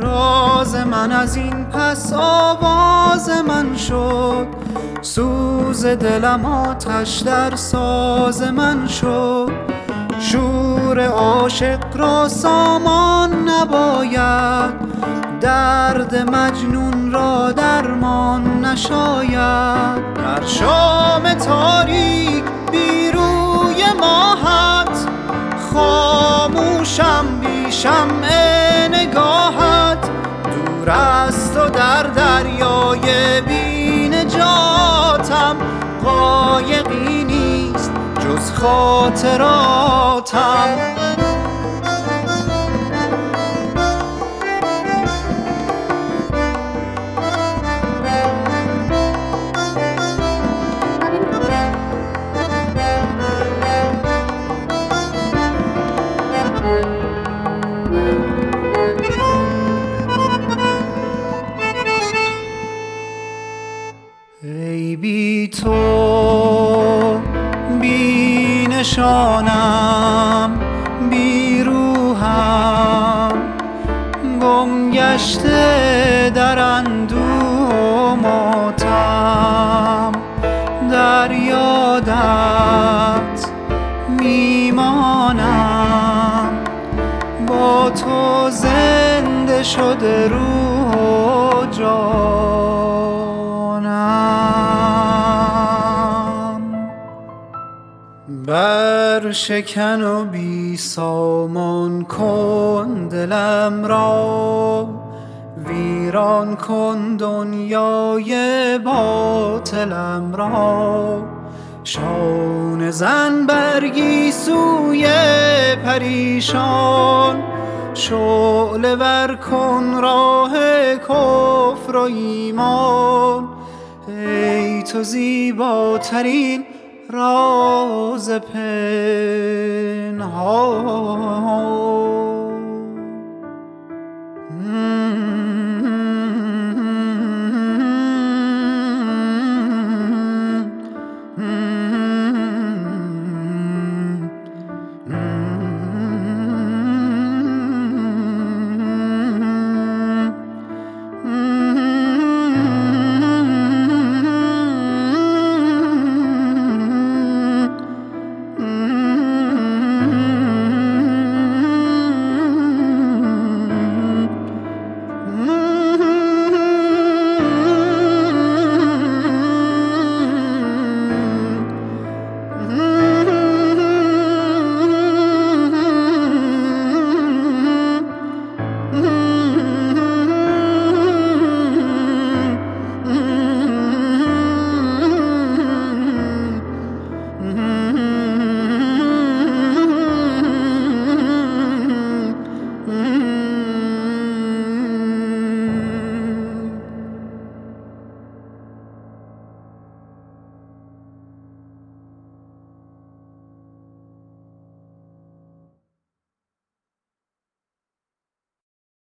راز من از این پس آواز من شد، سوز دلم آتش در ساز من شد. شور عاشق را سامان نباید، درد مجنون را درمان نشاید. در شام تاریک بی روی ماهت، خاموشم بی شمع نگاهت. دور است و در دریای بی نجاتم، قایقی نیست جز خاطراتم. ای بی تو بی نشانم، بی روحم گم گشته در اندوه و ماتم. در یادت میمانم، با تو زنده شده روح و جانم. بر شکن و بی سامان کن دلم را، ویران کن دنیای باطلم را. شانه زن برگی سوی پریشان، شعله ور کن راه کفر و ایمان. ای تو زیباترین راز پنهان.